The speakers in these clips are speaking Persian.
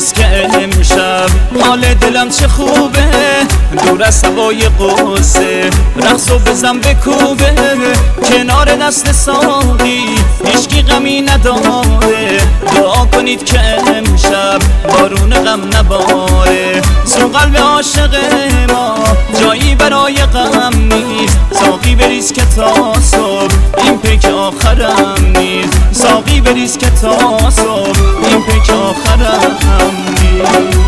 بریز که امشب حال دلم چه خوبه، دور از هوای قصه رقص و بزن بکوبه، کنار دست ساقی هیچکی غمی نداره، دعا کنید که امشب بارون غم نباره. سو قلب عاشق ما جایی برای غم نیست، ساقی بریز که تا صبح این پیک آخرم نیست، ساقی بریز که تا صبح این پیک آخرم نیست.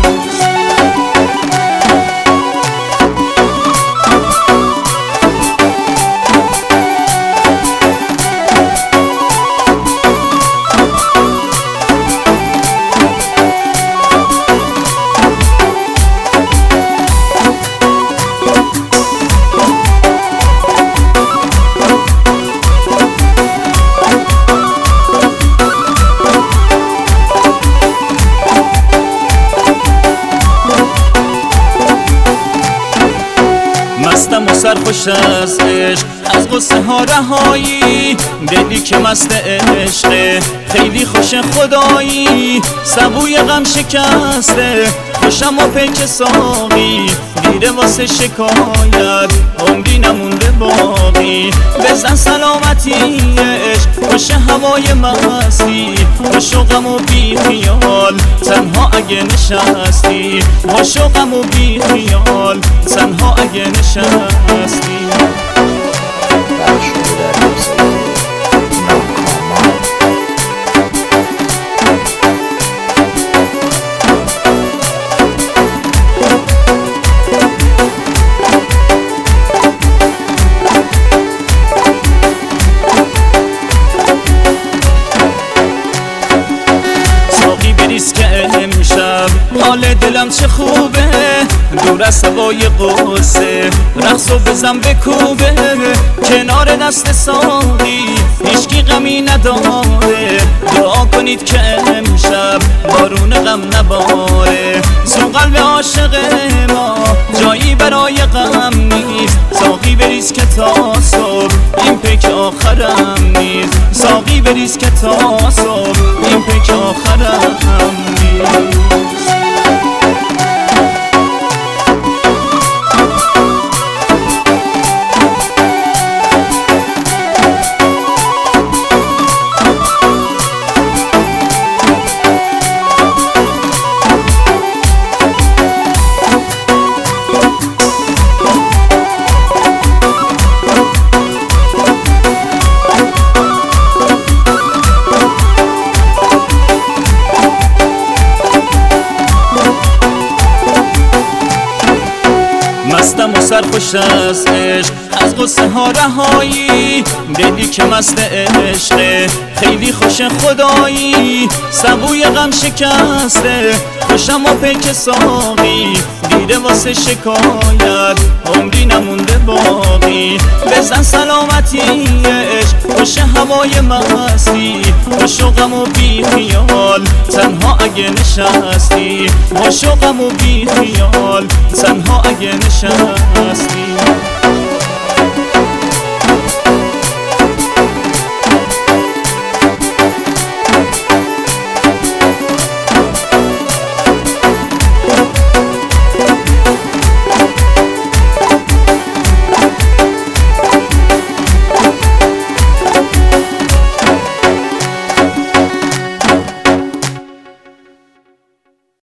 مستم و سرخوش از عشق، از غصه ها رهایی، دلی که مست عشقه خیلی خوش خدایی، سبوی غم شکسته خوشم و پیک ساقی، دیره واسه شکایت عمری نمونده باقی، بزن سلامتی عشق خوش هوای مستی، خوش و غم و بی خیال تنها اگه نشستی، خوش و غم و بی خیال تنها اگه نشستی. بریز که امشب حال دلم چه خوبه، دور از هوای قصه رقص و بزن بکوبه، کنار دست ساقی هیچکی غمی نداره، دعا کنید که امشب بارون غم نباره. سو قلب عاشق ما جایی برای غم نیست، ساقی بریز که تا صبح این پیک آخرم نیست، ساقی بریز که تا صبح این پیک آخرم نیست. مستم و سرخوش از عشق، از غصه ها رهایی، دلی که مست عشقه خیلی خوش خدایی، سبوی غم شکسته خوشم و پیک ساقی، دیره واسه شکایت عمری نمونده باقی، بزن سلامتی عشق خوش هوای مستی، خوش و غم و بی خیال تنها اگه نشستی، خوش و غم و بی خیال تنها اگه نشستی.